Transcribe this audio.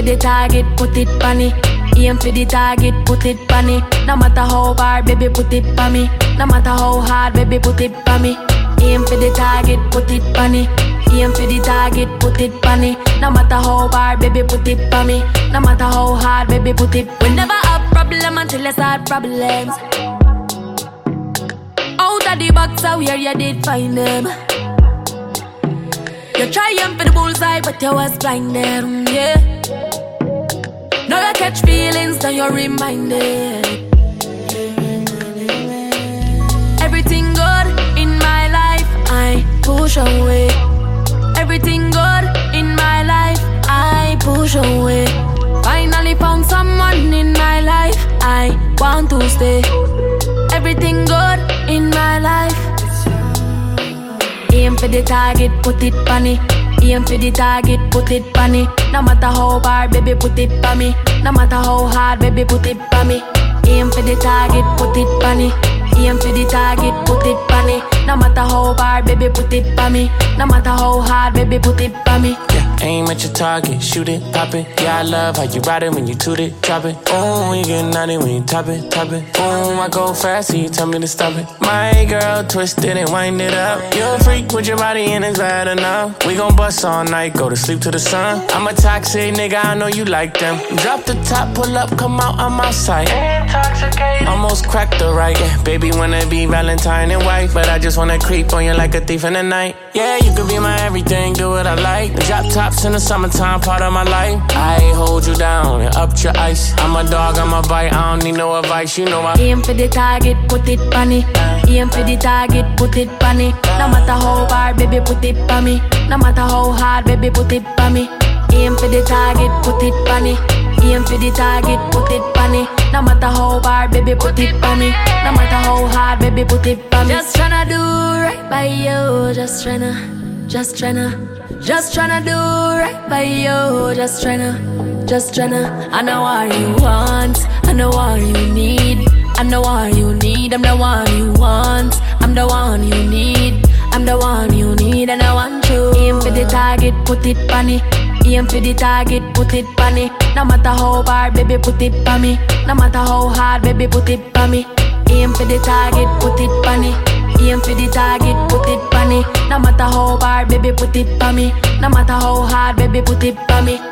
for the target, put it on it. Aim for the target, put it on it. No matter how hard, baby, put it on me. No matter how hard, baby, put it on me. Aim for the target, put it on it. Aim for the target, put it on it. No matter how hard, baby, put it on me. No matter how hard, baby, put it. We never have problem until I start problems. Out of the box, how where you did find them. You trying for the bullseye, but you was blinded, yeah. Now you catch feelings, now you're reminded. Everything good in my life, I push away. Everything good in my life, I push away. Finally found someone in my life, I want to stay. Everything good in my life. Aim for the target, put it on it. Aim for the target, put it on it. No matter how hard, baby, put it on me. No matter how hard, baby, put it on me. Aim for the target, put it on it. Aim for the target, put it on it. No matter how hard, baby, put it on me. No matter how hard, baby, put it on me. Yeah, aim at your target, shoot it, pop it. Yeah, I love how you ride it when you toot it, drop it. Oh, you get naughty when you top it, top it. Boom, I go fast, so you tell me to stop it. My girl, twist it and wind it up. You're a freak with your body and it's bad enough. We gon' bust all night, go to sleep to the sun. I'm a toxic nigga, I know you like them. Drop the top, pull up, come out, I'm outside. Intoxicated. Almost cracked the right, yeah. Baby wanna be Valentine and white, but I just wanna creep on you like a thief in the night. Yeah, you could be my everything, do what I like. The drop tops in the summertime, part of my life. I hold you down and up your ice. I'm a dog, I'm a bite, I don't need no advice, you know I aim for the target, put it on it. Aim for the target, put it on it. No matter how hard, baby, put it on me. No matter how hard, baby, put it on me. Aim for the target, put it on it. Aim for the target, put it on it. No matter how hard, baby, put it on me. No matter how hard, baby, put it on me. Just tryna do right by you. Just tryna do right by you. Just tryna. I know what you want. I know what you need. I'm the one you need. I'm the one you want. I'm the one you need. I'm the one you need, and I want you. Aim for the target, put it on it. Aim for the target, put it on it. No matter how hard, baby, put it on me. No matter how hard, baby, put it on me. Aim for the target, put it on it. Aim for the target, put it on it. No matter how hard, baby, put it on me. No matter how hard, baby, put it on me.